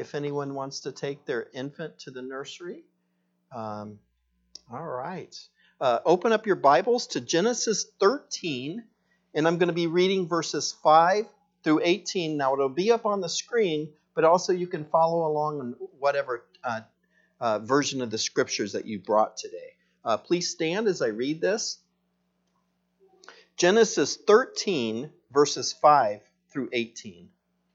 if anyone wants to take their infant to the nursery. All right. Open up your Bibles to Genesis 13, and I'm going to be reading verses 5 through 18. Now, it'll be up on the screen, but also you can follow along on whatever version of the scriptures that you brought today. Please stand as I read this. Genesis 13, verses 5 through 18.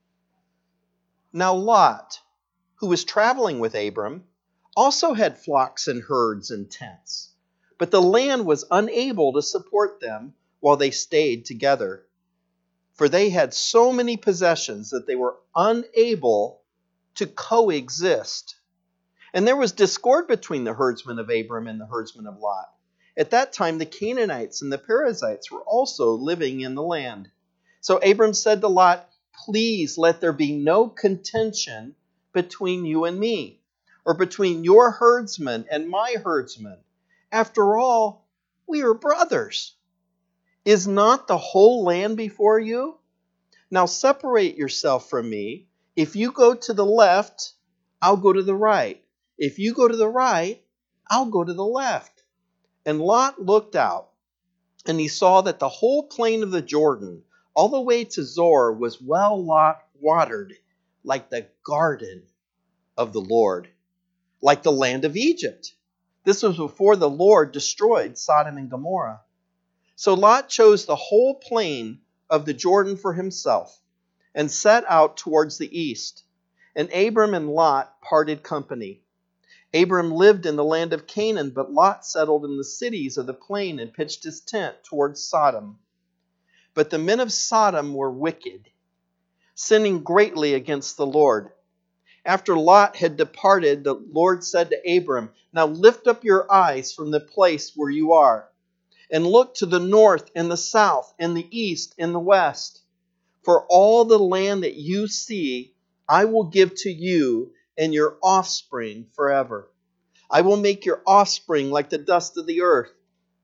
Now Lot, who was traveling with Abram, also had flocks and herds and tents, but the land was unable to support them while they stayed together, for they had so many possessions that they were unable to coexist. And there was discord between the herdsmen of Abram and the herdsmen of Lot. At that time, the Canaanites and the Perizzites were also living in the land. So Abram said to Lot, "Please let there be no contention between you and me, or between your herdsmen and my herdsmen. After all, we are brothers. Is not the whole land before you? Now separate yourself from me. If you go to the left, I'll go to the right. If you go to the right, I'll go to the left." And Lot looked out, and he saw that the whole plain of the Jordan, all the way to Zoar, was well watered, like the garden of the Lord, like the land of Egypt. This was before the Lord destroyed Sodom and Gomorrah. So Lot chose the whole plain of the Jordan for himself, and set out towards the east. And Abram and Lot parted company. Abram lived in the land of Canaan, but Lot settled in the cities of the plain and pitched his tent towards Sodom. But the men of Sodom were wicked, sinning greatly against the Lord. After Lot had departed, the Lord said to Abram, "Now lift up your eyes from the place where you are, and look to the north and the south and the east and the west. For all the land that you see, I will give to you and your offspring forever. I will make your offspring like the dust of the earth,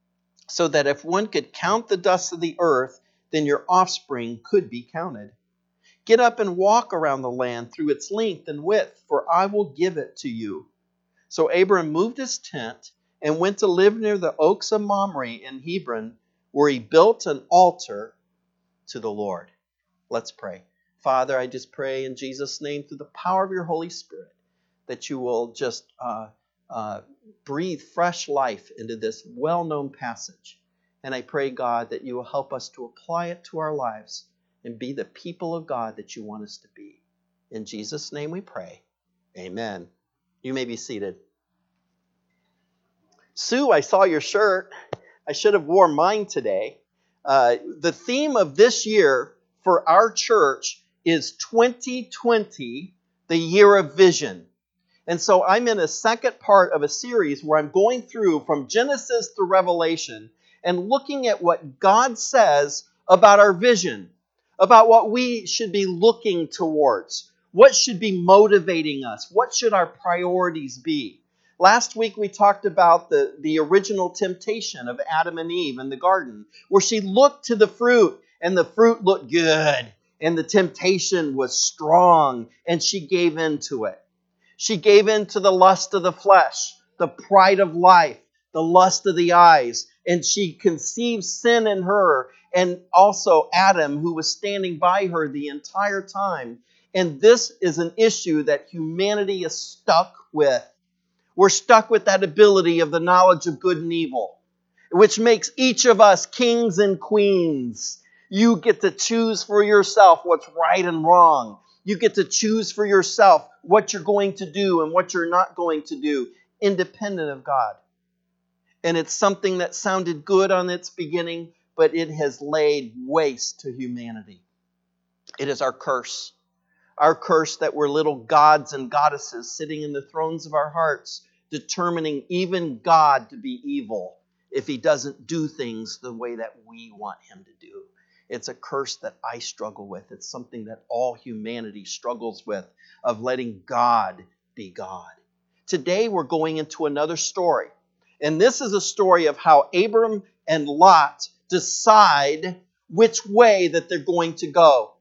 so that if one could count the dust of the earth, then your offspring could be counted. Get up and walk around the land through its length and width, for I will give it to you." So Abram moved his tent and went to live near the oaks of Mamre in Hebron, where he built an altar to the Lord. Let's pray. Father, I just pray in Jesus' name, through the power of your Holy Spirit, that you will just breathe fresh life into this well-known passage. And I pray, God, that you will help us to apply it to our lives and be the people of God that you want us to be. In Jesus' name we pray. Amen. You may be seated. Sue, I saw your shirt. I should have worn mine today. The theme of this year for our church is 2020, the year of vision. And so I'm in a second part of a series where I'm going through from Genesis to Revelation and looking at what God says about our vision, about what we should be looking towards, what should be motivating us, what should our priorities be. Last week we talked about the original temptation of Adam and Eve in the garden, where she looked to the fruit and the fruit looked good and the temptation was strong and she gave in to it. She gave in to the lust of the flesh, the pride of life, the lust of the eyes, and she conceived sin in her, and also Adam, who was standing by her the entire time. And this is an issue that humanity is stuck with. We're stuck with that ability of the knowledge of good and evil, which makes each of us kings and queens. You get to choose for yourself what's right and wrong. You get to choose for yourself what you're going to do and what you're not going to do, independent of God. And it's something that sounded good on its beginning, but it has laid waste to humanity. It is our curse. Our curse that we're little gods and goddesses sitting in the thrones of our hearts, determining even God to be evil if he doesn't do things the way that we want him to do. It's a curse that I struggle with. It's something that all humanity struggles with, of letting God be God. Today we're going into another story. And this is a story of how Abram and Lot decide which way that they're going to go.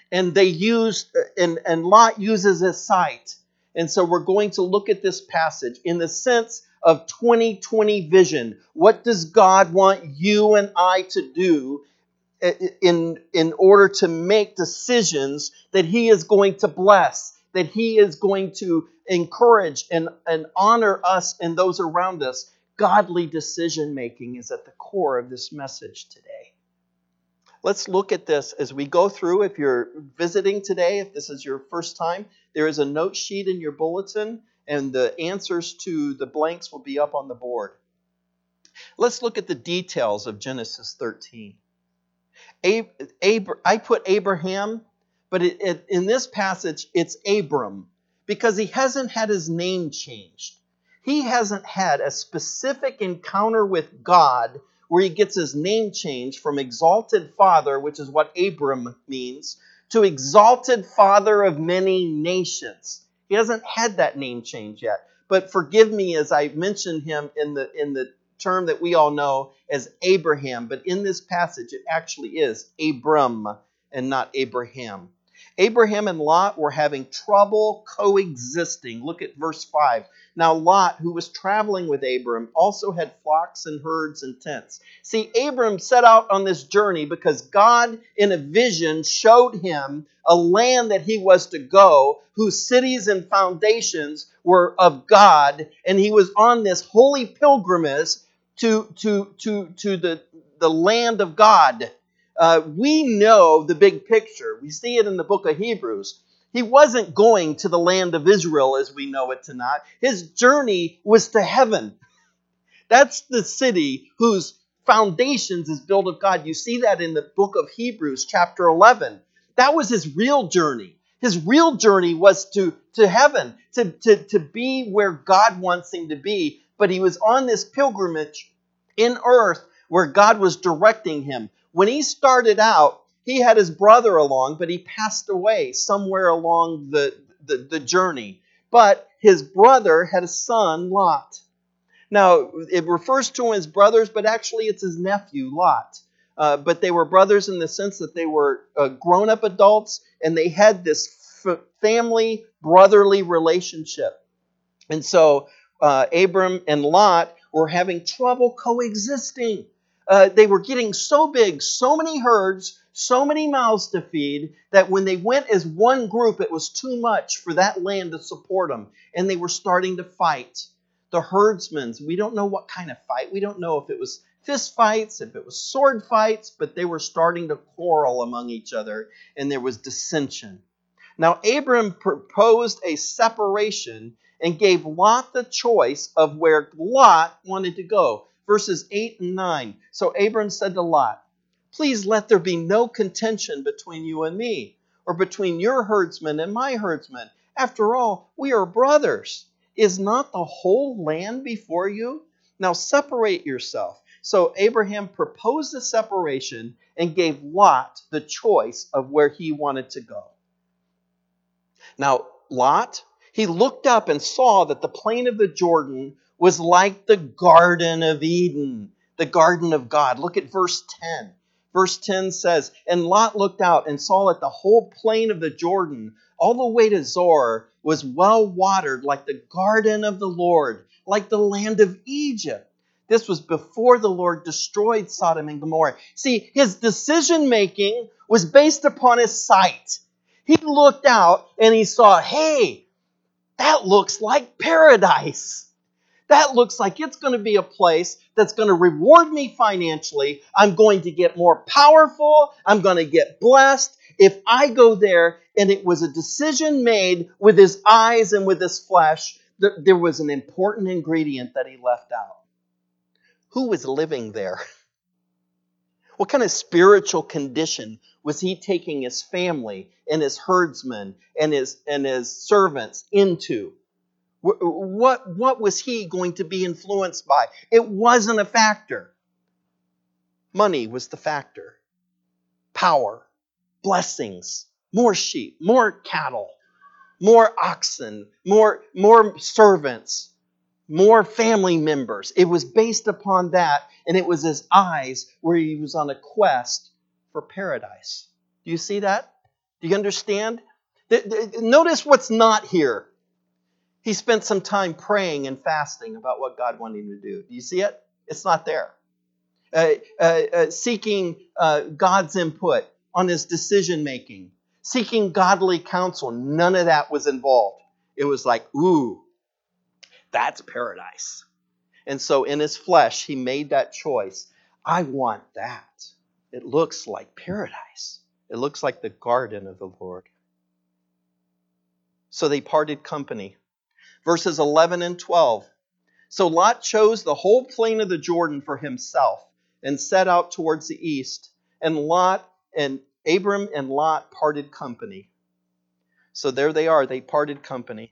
And they use, and Lot uses his sight. And so we're going to look at this passage in the sense of 2020 vision. What does God want you and I to do in order to make decisions that He is going to bless, that He is going to encourage and honor us and those around us? Godly decision making is at the core of this message today. Let's look at this as we go through. If you're visiting today, if this is your first time, there is a note sheet in your bulletin, and the answers to the blanks will be up on the board. Let's look at the details of Genesis 13. I put Abraham, but in this passage, it's Abram, because he hasn't had his name changed. He hasn't had a specific encounter with God where he gets his name changed from exalted father, which is what Abram means, to exalted father of many nations. He hasn't had that name change yet. But forgive me as I mentioned him in the term that we all know as Abraham. But in this passage, it actually is Abram and not Abraham. Abraham and Lot were having trouble coexisting. Look at verse 5. Now Lot, who was traveling with Abram, also had flocks and herds and tents. See, Abram set out on this journey because God, in a vision, showed him a land that he was to go, whose cities and foundations were of God, and he was on this holy pilgrimage to the land of God. We know the big picture. We see it in the book of Hebrews. He wasn't going to the land of Israel as we know it tonight. His journey was to heaven. That's the city whose foundations is built of God. You see that in the book of Hebrews, chapter 11. That was his real journey. His real journey was to heaven, to be where God wants him to be. But he was on this pilgrimage in earth where God was directing him. When he started out, he had his brother along, but he passed away somewhere along the journey. But his brother had a son, Lot. Now, it refers to him as brothers, but actually it's his nephew, Lot. But they were brothers in the sense that they were grown-up adults, and they had this family, brotherly relationship. And so Abram and Lot were having trouble coexisting. They were getting so big, so many herds, so many mouths to feed, that when they went as one group, it was too much for that land to support them. And they were starting to fight. The herdsmen, we don't know what kind of fight. We don't know if it was fist fights, if it was sword fights, but they were starting to quarrel among each other, and there was dissension. Now, Abram proposed a separation and gave Lot the choice of where Lot wanted to go. Verses 8 and 9. So Abram said to Lot, "Please let there be no contention between you and me, or between your herdsmen and my herdsmen. After all, we are brothers. Is not the whole land before you? Now separate yourself." So Abraham proposed a separation and gave Lot the choice of where he wanted to go. Now, Lot, he looked up and saw that the plain of the Jordan was like the Garden of Eden, the garden of God. Look at verse 10. Verse 10 says, "And Lot looked out and saw that the whole plain of the Jordan, all the way to Zoar, was well watered like the garden of the Lord, like the land of Egypt." This was before the Lord destroyed Sodom and Gomorrah. See, his decision-making was based upon his sight. He looked out and he saw, hey, that looks like paradise. That looks like it's going to be a place that's going to reward me financially. I'm going to get more powerful. I'm going to get blessed if I go there. And it was a decision made with his eyes and with his flesh. There was an important ingredient that he left out. Who was living there? What kind of spiritual condition was he taking his family and his herdsmen and his servants into? What was he going to be influenced by? It wasn't a factor. Money was the factor. Power, blessings, more sheep, more cattle, more oxen, more servants, more family members. It was based upon that, and it was his eyes where he was on a quest for paradise. Do you see that? Do you understand? Notice what's not here. He spent some time praying and fasting about what God wanted him to do. Do you see it? It's not there. Seeking God's input on his decision making. Seeking godly counsel. None of that was involved. It was like, ooh, that's paradise. And so in his flesh, he made that choice. I want that. It looks like paradise. It looks like the garden of the Lord. So they parted company. Verses 11 and 12. So Lot chose the whole plain of the Jordan for himself and set out towards the east. And Abram and Lot parted company. So there they are. They parted company.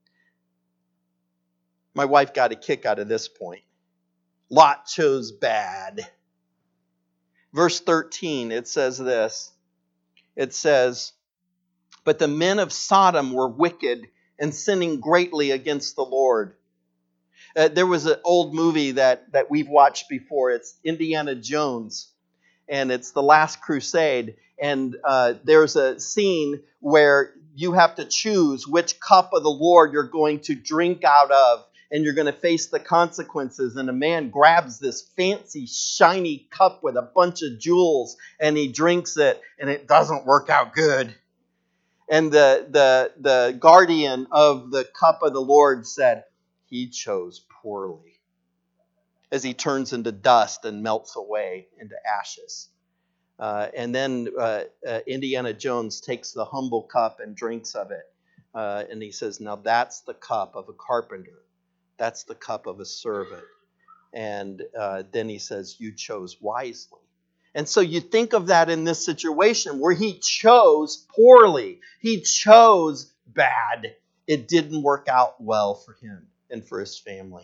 My wife got a kick out of this point. Lot chose bad. Verse 13, it says this. It says, but the men of Sodom were wicked and sinning greatly against the Lord. There was an old movie that we've watched before. It's Indiana Jones, and it's The Last Crusade. And there's a scene where you have to choose which cup of the Lord you're going to drink out of, and you're going to face the consequences. And a man grabs this fancy, shiny cup with a bunch of jewels, and he drinks it, and it doesn't work out good. And the guardian of the cup of the Lord said, he chose poorly, as he turns into dust and melts away into ashes. And then Indiana Jones takes the humble cup and drinks of it. And he says, now that's the cup of a carpenter. That's the cup of a servant. And then he says, you chose wisely. And so you think of that in this situation where he chose poorly. He chose bad. It didn't work out well for him and for his family.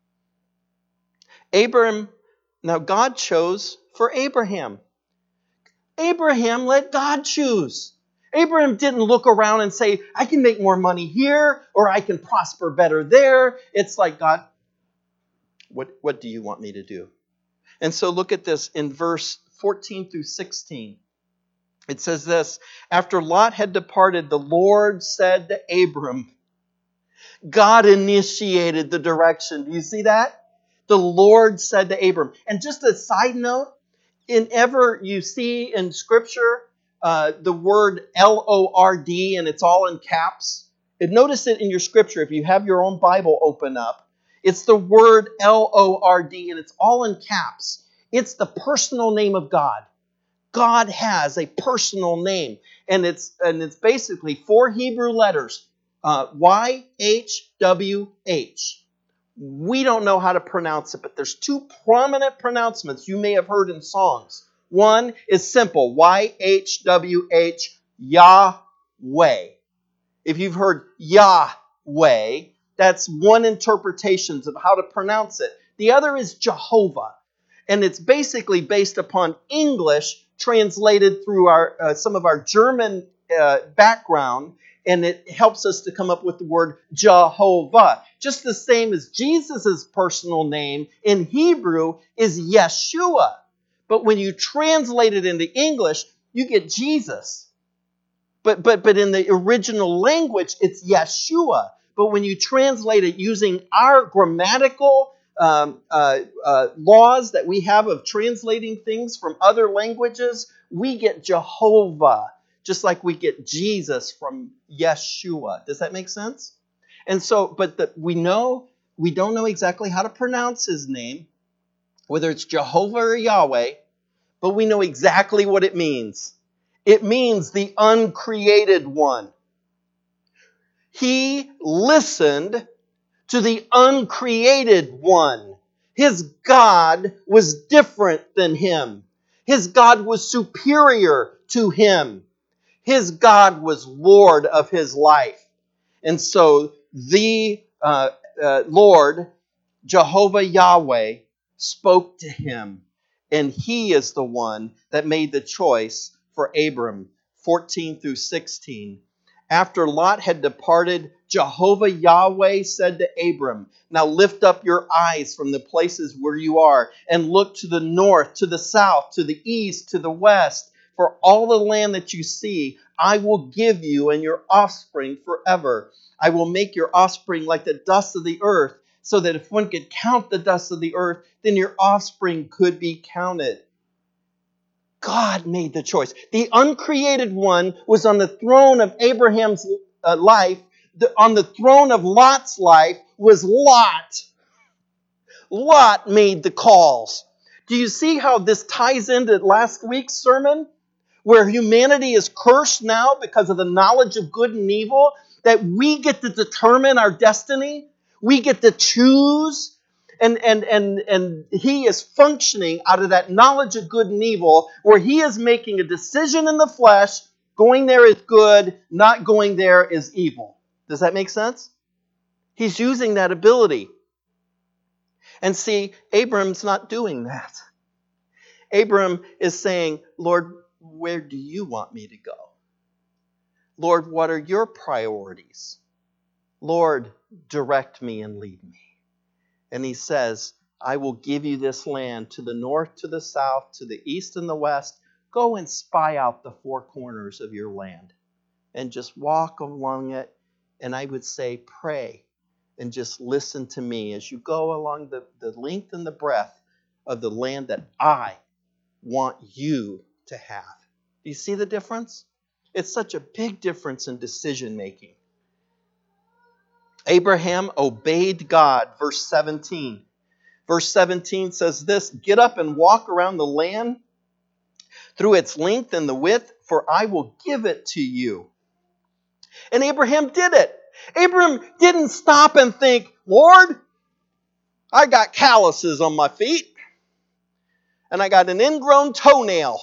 Now God chose for Abraham. Abraham let God choose. Abraham didn't look around and say, I can make more money here or I can prosper better there. It's like, God, what do you want me to do? And so look at this in verse 14 through 16. It says this, after Lot had departed, the Lord said to Abram, God initiated the direction. Do you see that? The Lord said to Abram. And just a side note, whenever you see in Scripture the word L-O-R-D and it's all in caps, notice it in your Scripture. If you have your own Bible open up, it's the word L-O-R-D and it's all in caps. It's the personal name of God. God has a personal name. And it's basically 4 Hebrew letters. Y-H-W-H. We don't know how to pronounce it, but there's 2 prominent pronouncements you may have heard in songs. One is simple, Y-H-W-H, Yahweh. If you've heard Yahweh, that's one interpretation of how to pronounce it. The other is Jehovah, and it's basically based upon English translated through some of our German background, and it helps us to come up with the word Jehovah. Just the same as Jesus' personal name in Hebrew is Yeshua. But when you translate it into English, you get Jesus. But in the original language, it's Yeshua. But when you translate it using our grammatical laws that we have of translating things from other languages, we get Jehovah, just like we get Jesus from Yeshua. Does that make sense? And so, we don't know exactly how to pronounce his name, whether it's Jehovah or Yahweh, but we know exactly what it means. It means the uncreated one. He listened to the uncreated one. His God was different than him. His God was superior to him. His God was Lord of his life. And so the Lord, Jehovah Yahweh, spoke to him. And he is the one that made the choice for Abram. 14 through 16. After Lot had departed, Jehovah Yahweh said to Abram, now lift up your eyes from the places where you are and look to the north, to the south, to the east, to the west. For all the land that you see, I will give you and your offspring forever. I will make your offspring like the dust of the earth, so that if one could count the dust of the earth, then your offspring could be counted. God made the choice. The uncreated one was on the throne of Abraham's life. On the throne of Lot's life was Lot. Lot made the calls. Do you see how this ties into last week's sermon? Where humanity is cursed now because of the knowledge of good and evil, that we get to determine our destiny. We get to choose. And he is functioning out of that knowledge of good and evil, where he is making a decision in the flesh. Going there is good, not going there is evil. Does that make sense? He's using that ability. And see, Abram's not doing that. Abram is saying, Lord, where do you want me to go? Lord, what are your priorities? Lord, direct me and lead me. And he says, I will give you this land to the north, to the south, to the east and the west. Go and spy out the four corners of your land and just walk along it. And I would say, pray and just listen to me as you go along the length and the breadth of the land that I want you to have. Do you see the difference? It's such a big difference in decision making. Abraham obeyed God, verse 17. Verse 17 says this, get up and walk around the land through its length and the width, for I will give it to you. And Abraham did it. Abraham didn't stop and think, Lord, I got calluses on my feet, and I got an ingrown toenail.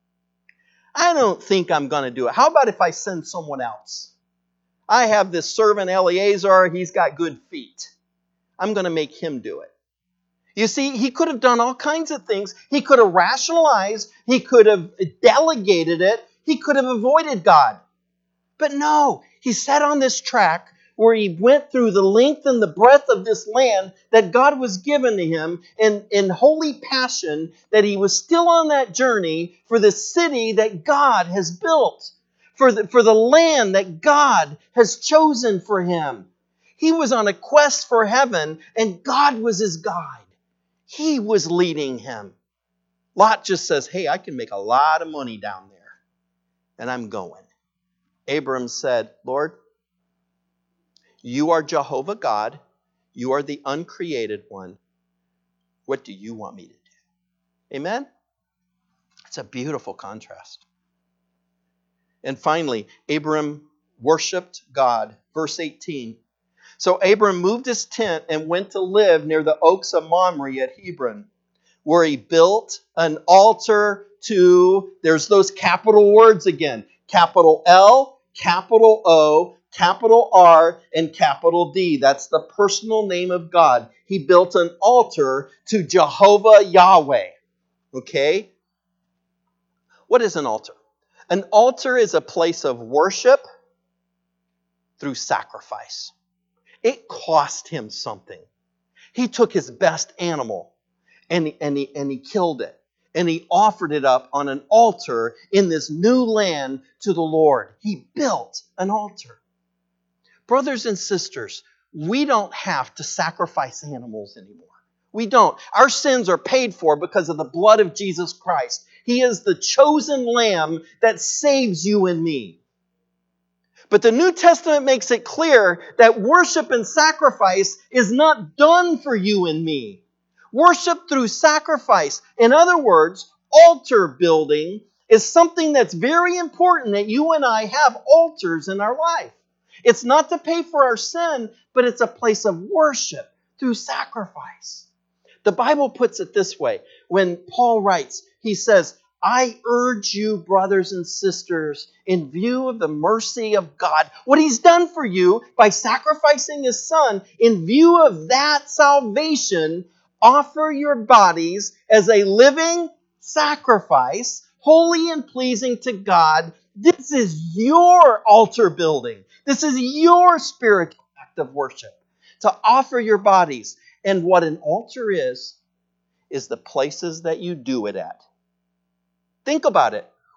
I don't think I'm going to do it. How about if I send someone else? I have this servant Eliezer. He's got good feet. I'm going to make him do it. You see, he could have done all kinds of things. He could have rationalized. He could have delegated it. He could have avoided God. But no, he sat on this track where he went through the length and the breadth of this land that God was given to him in holy passion, that he was still on that journey for the city that God has built, for the land that God has chosen for him. He was on a quest for heaven, and God was his guide. He was leading him. Lot just says, hey, I can make a lot of money down there, and I'm going. Abram said, Lord, you are Jehovah God. You are the uncreated one. What do you want me to do? Amen? It's a beautiful contrast. And finally, Abram worshiped God. Verse 18. So Abram moved his tent and went to live near the oaks of Mamre at Hebron, where he built an altar to, there's those capital words again, capital L, capital O, capital R, and capital D. That's the personal name of God. He built an altar to Jehovah Yahweh. Okay? What is an altar? An altar is a place of worship through sacrifice. It cost him something. He took his best animal and he killed it. And he offered it up on an altar in this new land to the Lord. He built an altar. Brothers and sisters, we don't have to sacrifice animals anymore. We don't. Our sins are paid for because of the blood of Jesus Christ. He is the chosen lamb that saves you and me. But the New Testament makes it clear that worship and sacrifice is not done for you and me. Worship through sacrifice. In other words, altar building is something that's very important, that you and I have altars in our life. It's not to pay for our sin, but it's a place of worship through sacrifice. The Bible puts it this way. When Paul writes, he says, I urge you, brothers and sisters, in view of the mercy of God, what he's done for you by sacrificing his son, in view of that salvation, offer your bodies as a living sacrifice, holy and pleasing to God. This is your altar building. This is your spiritual act of worship, to offer your bodies. And what an altar is the places that you do it at. Think about it.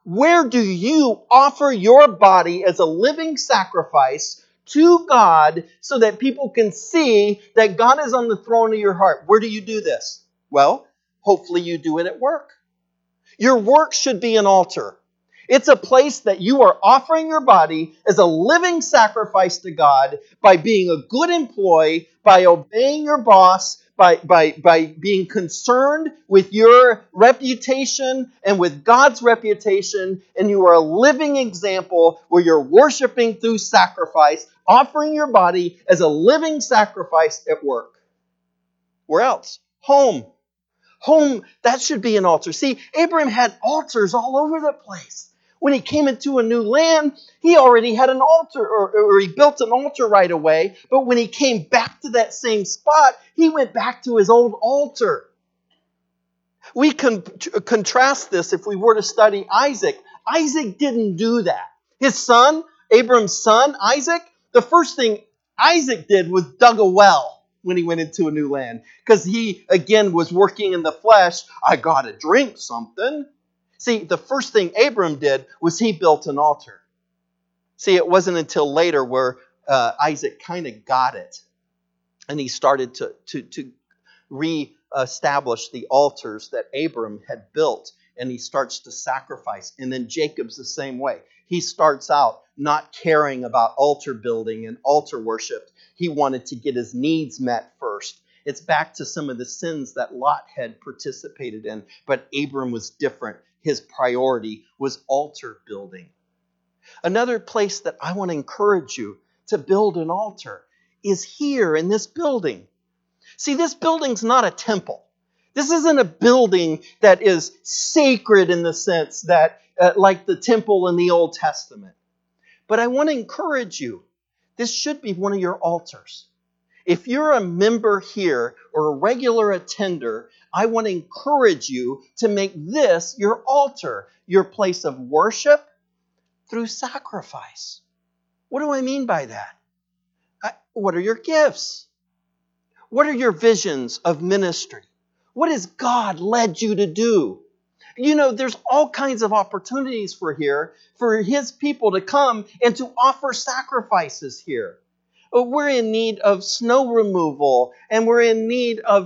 Where do you offer your body as a living sacrifice to God so that people can see that God is on the throne of your heart? Where do you do this? Well, hopefully you do it at work. Your work should be an altar. It's a place that you are offering your body as a living sacrifice to God by being a good employee, by obeying your boss, by being concerned with your reputation and with God's reputation, and you are a living example where you're worshiping through sacrifice, offering your body as a living sacrifice at work. Where else? Home. Home, that should be an altar. See, Abraham had altars all over the place. When he came into a new land, he already had an altar, or he built an altar right away. But when he came back to that same spot, he went back to his old altar. We can contrast this if we were to study Isaac. Isaac didn't do that. His son, Abraham's son, Isaac, the first thing Isaac did was dug a well when he went into a new land. Because he, again, was working in the flesh. I got to drink something. See, the first thing Abram did was he built an altar. See, it wasn't until later where Isaac kind of got it. And he started to re-establish the altars that Abram had built. And he starts to sacrifice. And then Jacob's the same way. He starts out not caring about altar building and altar worship. He wanted to get his needs met first. It's back to some of the sins that Lot had participated in. But Abram was different. His priority was altar building. Another place that I want to encourage you to build an altar is here in this building. See, this building's not a temple. This isn't a building that is sacred in the sense that, like the temple in the Old Testament. But I want to encourage you, this should be one of your altars. If you're a member here or a regular attender, I want to encourage you to make this your altar, your place of worship through sacrifice. What do I mean by that? What are your gifts? What are your visions of ministry? What has God led you to do? You know, there's all kinds of opportunities for His people to come and to offer sacrifices here. We're in need of snow removal, and we're in need of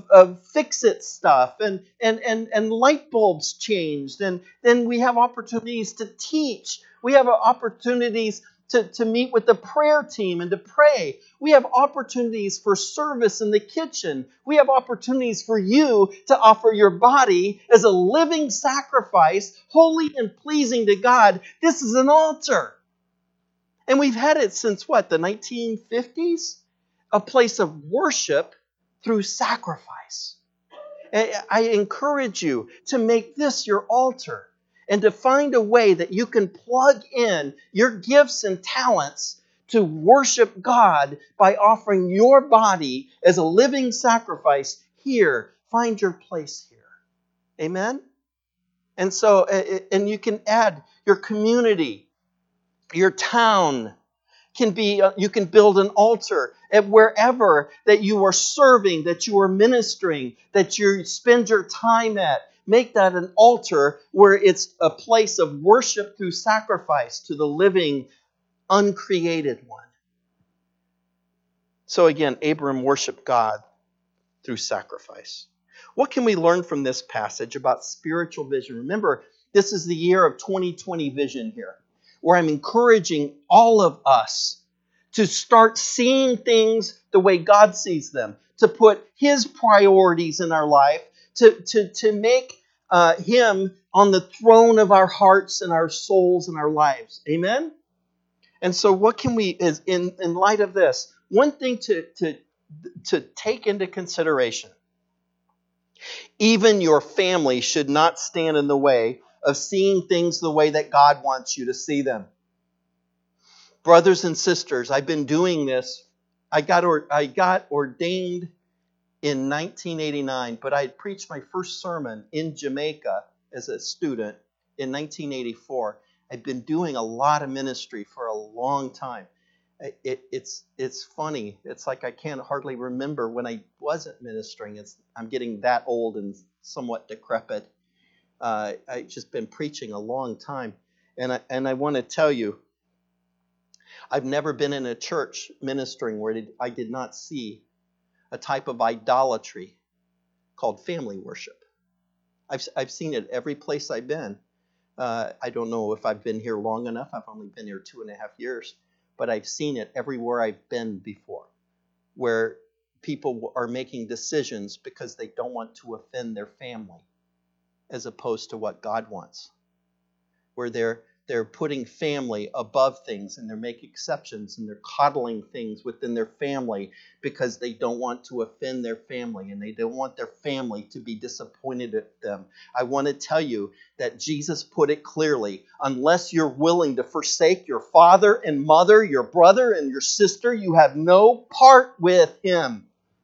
fix-it stuff, and light bulbs changed, and then we have opportunities to teach. We have opportunities to meet with the prayer team and to pray. We have opportunities for service in the kitchen. We have opportunities for you to offer your body as a living sacrifice, holy and pleasing to God. This is an altar. And we've had it since what, the 1950s? A place of worship through sacrifice. I encourage you to make this your altar and to find a way that you can plug in your gifts and talents to worship God by offering your body as a living sacrifice here. Find your place here. Amen? And so, and you can add your community. Your town can be, you can build an altar at wherever that you are serving, that you are ministering, that you spend your time at. Make that an altar where it's a place of worship through sacrifice to the living, uncreated one. So again, Abram worshiped God through sacrifice. What can we learn from this passage about spiritual vision? Remember, this is the year of 2020 vision here, where I'm encouraging all of us to start seeing things the way God sees them, to put His priorities in our life, to make Him on the throne of our hearts and our souls and our lives. Amen? And so what can we, in light of this, one thing to take into consideration, even your family should not stand in the way of seeing things the way that God wants you to see them. Brothers and sisters, I've been doing this. I got ordained in 1989, but I had preached my first sermon in Jamaica as a student in 1984. I've been doing a lot of ministry for a long time. It's funny. It's like I can't hardly remember when I wasn't ministering. I'm getting that old and somewhat decrepit. I've just been preaching a long time. And I want to tell you, I've never been in a church ministering where I did not see a type of idolatry called family worship. I've seen it every place I've been. I don't know if I've been here long enough. I've only been here 2.5 years. But I've seen it everywhere I've been before, where people are making decisions because they don't want to offend their family, as opposed to what God wants. Where they're putting family above things, and they're making exceptions, and they're coddling things within their family because they don't want to offend their family, and they don't want their family to be disappointed at them. I want to tell you that Jesus put it clearly. Unless you're willing to forsake your father and mother, your brother and your sister, you have no part with him.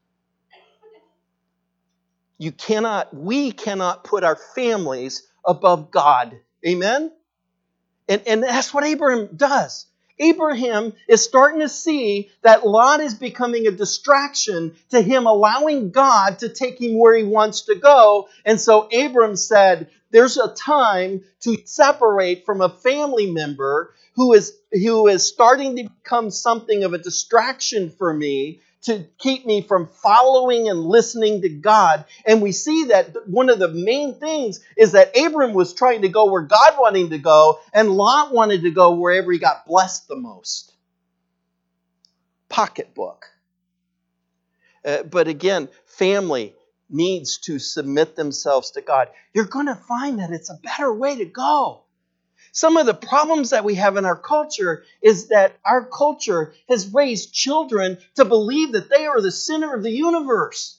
We cannot put our families above God. Amen? And that's what Abraham does. Abraham is starting to see that Lot is becoming a distraction to him allowing God to take him where he wants to go. And so Abram said, there's a time to separate from a family member who is starting to become something of a distraction for me, to keep me from following and listening to God. And we see that one of the main things is that Abram was trying to go where God wanted him to go, and Lot wanted to go wherever he got blessed the most. Pocketbook. But again, family needs to submit themselves to God. You're going to find that it's a better way to go. Some of the problems that we have in our culture is that our culture has raised children to believe that they are the center of the universe.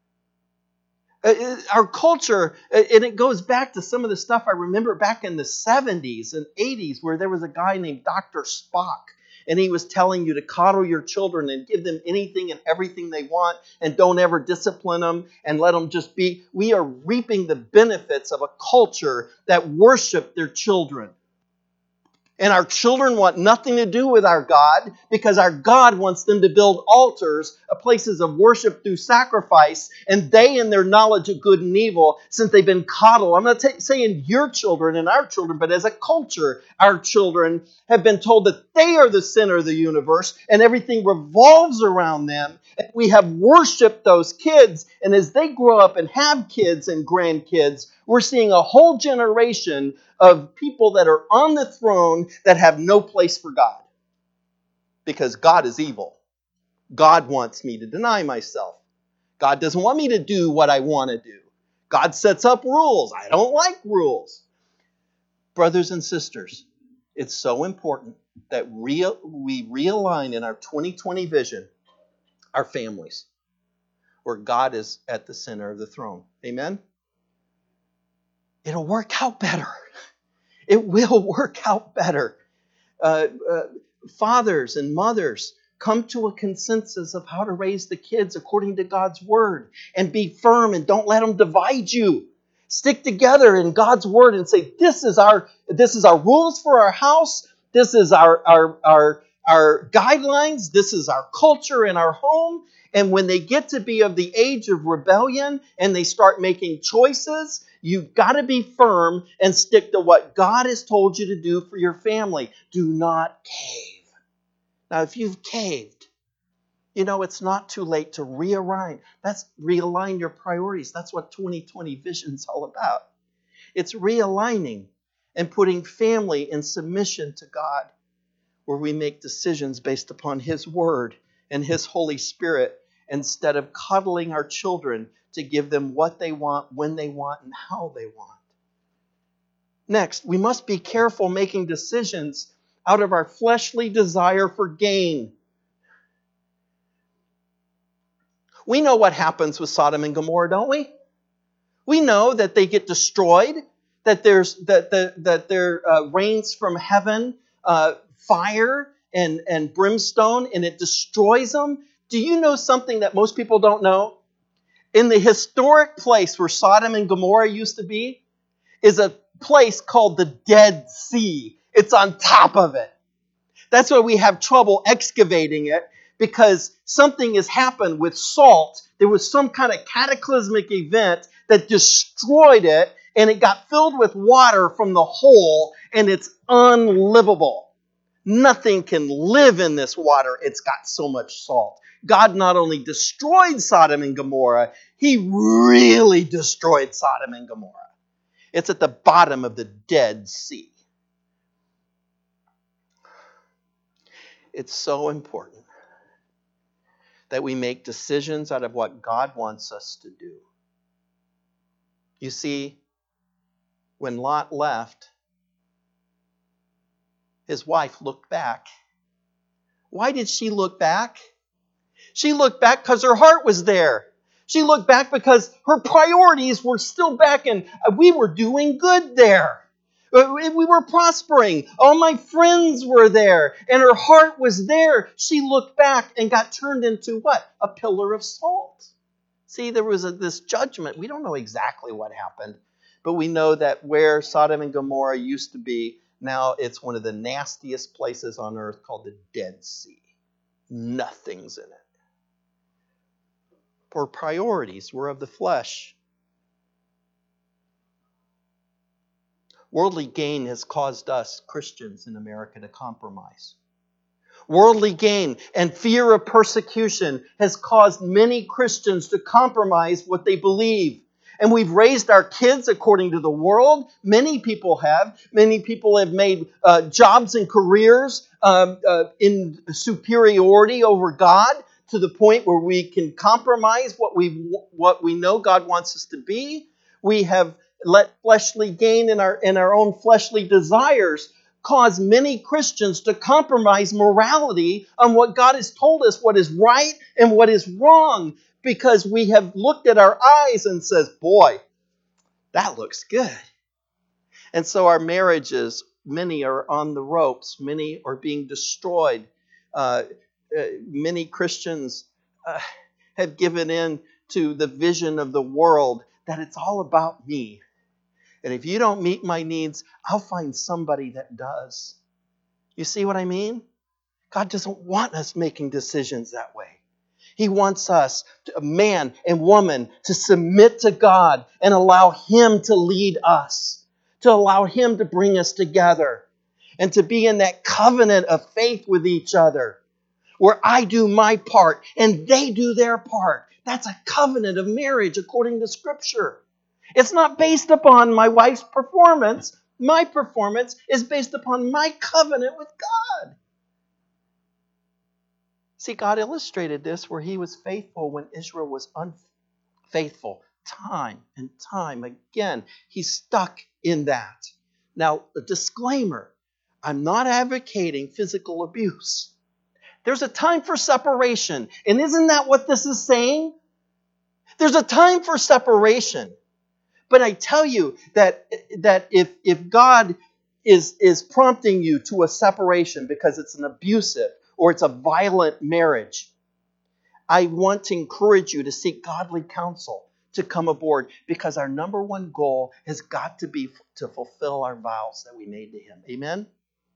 Our culture, and it goes back to some of the stuff I remember back in the 70s and 80s, where there was a guy named Dr. Spock, and he was telling you to coddle your children and give them anything and everything they want, and don't ever discipline them and let them just be. We are reaping the benefits of a culture that worship their children. And our children want nothing to do with our God, because our God wants them to build altars, places of worship through sacrifice, and they, in their knowledge of good and evil, since they've been coddled. I'm not saying your children and our children, but as a culture, our children have been told that they are the center of the universe and everything revolves around them. And we have worshiped those kids, and as they grow up and have kids and grandkids, we're seeing a whole generation of people that are on the throne that have no place for God. Because God is evil. God wants me to deny myself. God doesn't want me to do what I want to do. God sets up rules. I don't like rules. Brothers and sisters, it's so important that we realign in our 2020 vision our families, where God is at the center of the throne. Amen? It'll work out better. It will work out better. Fathers and mothers, come to a consensus of how to raise the kids according to God's word, and be firm and don't let them divide you. Stick together in God's word and say, this is our rules for our house. This is our guidelines. This is our culture in our home. And when they get to be of the age of rebellion and they start making choices, you've got to be firm and stick to what God has told you to do for your family. Do not cave. Now, if you've caved, it's not too late to realign. Realign your priorities. That's what 2020 Vision is all about. It's realigning and putting family in submission to God, where we make decisions based upon His Word and His Holy Spirit, instead of coddling our children to give them what they want, when they want, and how they want. Next, we must be careful making decisions out of our fleshly desire for gain. We know what happens with Sodom and Gomorrah, don't we? We know that they get destroyed, that there rains from heaven fire and brimstone, and it destroys them. Do you know something that most people don't know? In the historic place where Sodom and Gomorrah used to be is a place called the Dead Sea. It's on top of it. That's why we have trouble excavating it, because something has happened with salt. There was some kind of cataclysmic event that destroyed it, and it got filled with water from the hole, and it's unlivable. Nothing can live in this water. It's got so much salt. God not only destroyed Sodom and Gomorrah, he really destroyed Sodom and Gomorrah. It's at the bottom of the Dead Sea. It's so important that we make decisions out of what God wants us to do. You see, when Lot left, his wife looked back. Why did she look back? She looked back because her heart was there. She looked back because her priorities were still back, and we were doing good there. We were prospering. All my friends were there, and her heart was there. She looked back and got turned into what? A pillar of salt. See, there was this judgment. We don't know exactly what happened, but we know that where Sodom and Gomorrah used to be, now it's one of the nastiest places on earth called the Dead Sea. Nothing's in it. For priorities were of the flesh. Worldly gain has caused us, Christians in America, to compromise. Worldly gain and fear of persecution has caused many Christians to compromise what they believe. And we've raised our kids according to the world. Many people have. Many people have made jobs and careers in superiority over God, to the point where we can compromise what we know God wants us to be. We have let fleshly gain in our own fleshly desires cause many Christians to compromise morality on what God has told us, what is right and what is wrong, because we have looked at our eyes and says, boy, that looks good. And so our marriages, many are on the ropes. Many are being destroyed. Many Christians have given in to the vision of the world that it's all about me. And if you don't meet my needs, I'll find somebody that does. You see what I mean? God doesn't want us making decisions that way. He wants us, man and woman, to submit to God and allow Him to lead us, to allow Him to bring us together, and to be in that covenant of faith with each other, where I do my part and they do their part. That's a covenant of marriage according to Scripture. It's not based upon my wife's performance. My performance is based upon my covenant with God. See, God illustrated this where He was faithful when Israel was unfaithful. Time and time again, He's stuck in that. Now, a disclaimer, I'm not advocating physical abuse. There's a time for separation. And isn't that what this is saying? There's a time for separation. But I tell you that if God is prompting you to a separation because it's an abusive or it's a violent marriage, I want to encourage you to seek godly counsel to come aboard, because our number one goal has got to be to fulfill our vows that we made to Him. Amen?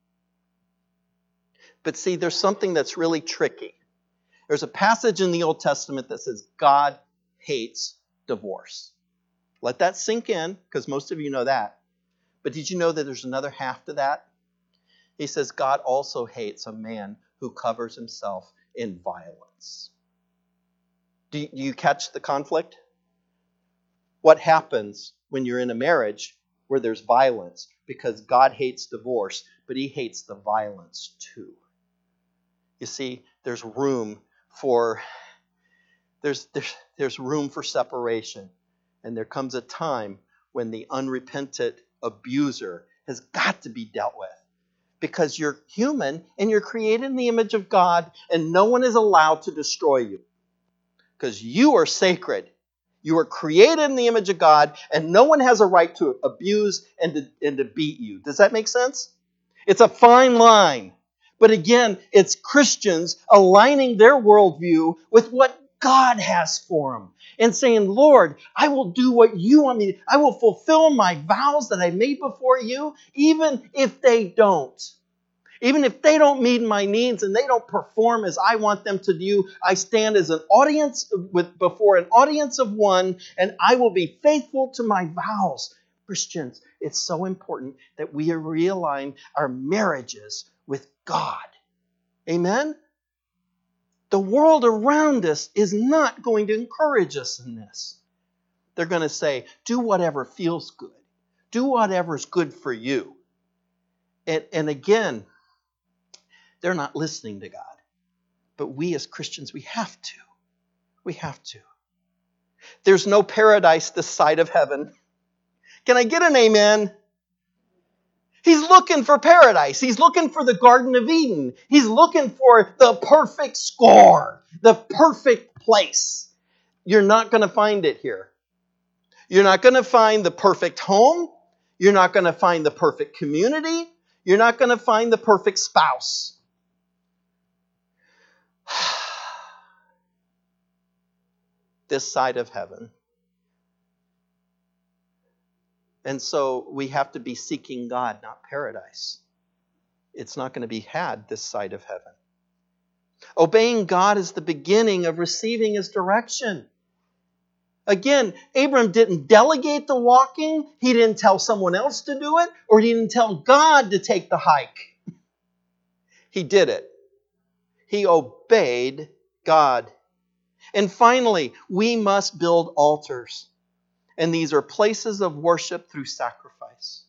But see, there's something that's really tricky. There's a passage in the Old Testament that says God hates divorce. Let that sink in, because most of you know that. But did you know that there's another half to that? He says God also hates a man who covers himself in violence. Do you catch the conflict? What happens when you're in a marriage where there's violence? Because God hates divorce, but He hates the violence too. You see, there's room for separation. And there comes a time when the unrepentant abuser has got to be dealt with. Because you're human and you're created in the image of God, and no one is allowed to destroy you. Because you are sacred. You are created in the image of God, and no one has a right to abuse and to beat you. Does that make sense? It's a fine line. But again, it's Christians aligning their worldview with what God has for them and saying, Lord, I will do what you want me to. I will fulfill my vows that I made before you, even if they don't. Even if they don't meet my needs and they don't perform as I want them to do, I stand as an audience before an audience of one, and I will be faithful to my vows Christians, it's so important that we realign our marriages with God. Amen? The world around us is not going to encourage us in this. They're going to say, do whatever feels good. Do whatever's good for you. And again, they're not listening to God. But we as Christians, we have to. We have to. There's no paradise this side of heaven. Can I get an amen? He's looking for paradise. He's looking for the Garden of Eden. He's looking for the perfect score, the perfect place. You're not going to find it here. You're not going to find the perfect home. You're not going to find the perfect community. You're not going to find the perfect spouse. This side of heaven. And so we have to be seeking God, not paradise. It's not going to be had this side of heaven. Obeying God is the beginning of receiving His direction. Again, Abram didn't delegate the walking. He didn't tell someone else to do it, or he didn't tell God to take the hike. He did it. He obeyed God. And finally, we must build altars. And these are places of worship through sacrifice.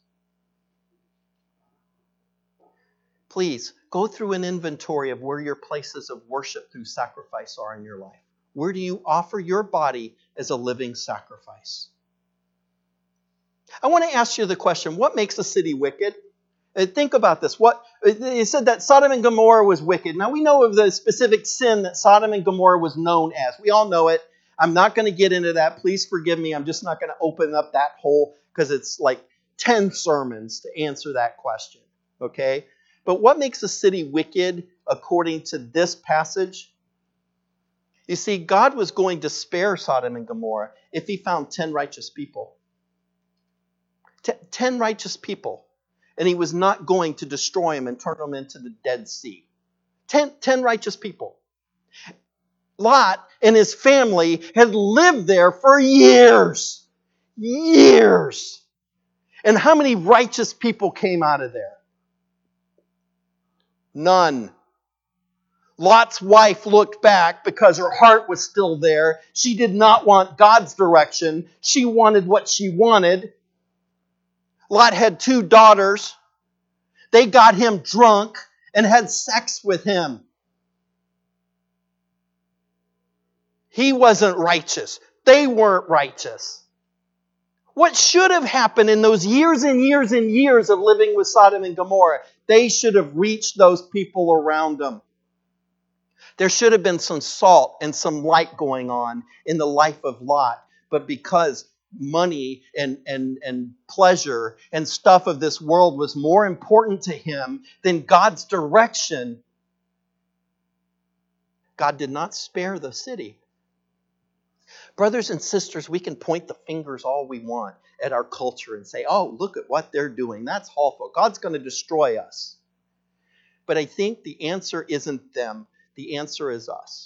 Please, go through an inventory of where your places of worship through sacrifice are in your life. Where do you offer your body as a living sacrifice? I want to ask you the question, what makes a city wicked? Think about this. It said that Sodom and Gomorrah was wicked. Now we know of the specific sin that Sodom and Gomorrah was known as. We all know it. I'm not going to get into that. Please forgive me. I'm just not going to open up that hole because it's like 10 sermons to answer that question. Okay? But what makes a city wicked according to this passage? You see, God was going to spare Sodom and Gomorrah if He found 10 righteous people. 10 righteous people. And He was not going to destroy them and turn them into the Dead Sea. 10 righteous people. Lot and his family had lived there for years. Years. And how many righteous people came out of there? None. Lot's wife looked back because her heart was still there. She did not want God's direction. She wanted what she wanted. Lot had 2 daughters. They got him drunk and had sex with him. He wasn't righteous. They weren't righteous. What should have happened in those years and years and years of living with Sodom and Gomorrah? They should have reached those people around them. There should have been some salt and some light going on in the life of Lot. But because money and pleasure and stuff of this world was more important to him than God's direction, God did not spare the city. Brothers and sisters, we can point the fingers all we want at our culture and say, oh, look at what they're doing. That's awful. God's going to destroy us. But I think the answer isn't them. The answer is us.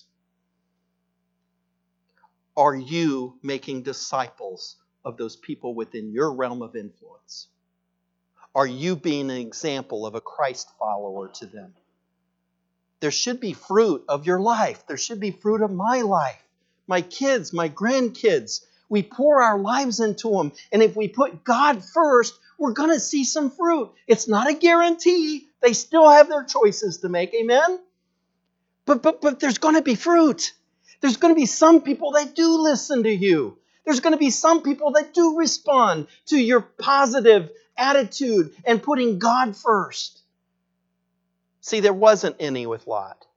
Are you making disciples of those people within your realm of influence? Are you being an example of a Christ follower to them? There should be fruit of your life. There should be fruit of my life. My kids, my grandkids. We pour our lives into them. And if we put God first, we're going to see some fruit. It's not a guarantee. They still have their choices to make. Amen? But there's going to be fruit. There's going to be some people that do listen to you. There's going to be some people that do respond to your positive attitude and putting God first. See, there wasn't any with Lot.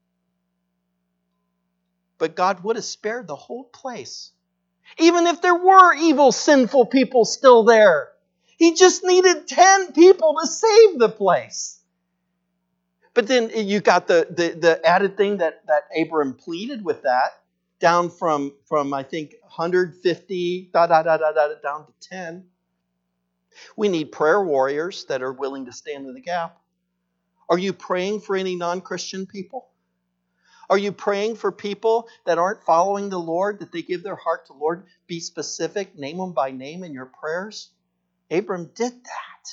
But God would have spared the whole place. Even if there were evil, sinful people still there. He just needed 10 people to save the place. But then you got the added thing that Abram pleaded with that, down from I think 150 down to 10. We need prayer warriors that are willing to stand in the gap. Are you praying for any non-Christian people? Are you praying for people that aren't following the Lord, that they give their heart to the Lord? Be specific, name them by name in your prayers. Abram did that.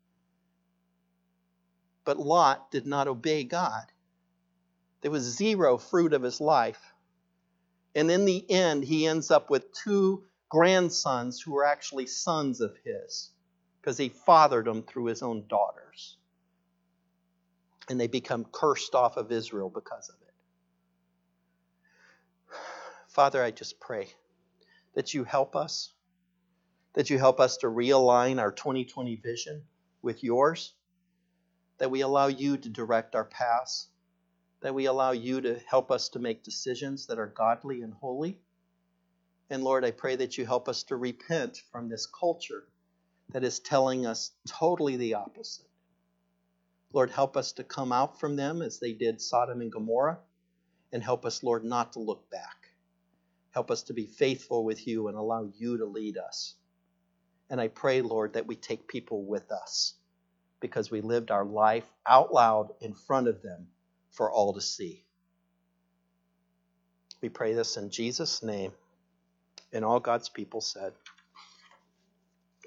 But Lot did not obey God. There was zero fruit of his life. And in the end, he ends up with 2 grandsons who were actually sons of his, because he fathered them through his own daughters. And they become cursed off of Israel because of it. Father, I just pray that you help us, that you help us to realign our 2020 vision with yours, that we allow you to direct our paths, that we allow you to help us to make decisions that are godly and holy. And Lord, I pray that you help us to repent from this culture that is telling us totally the opposite. Lord, help us to come out from them as they did Sodom and Gomorrah, and help us, Lord, not to look back. Help us to be faithful with you and allow you to lead us. And I pray, Lord, that we take people with us, because we lived our life out loud in front of them for all to see. We pray this in Jesus' name, and all God's people said,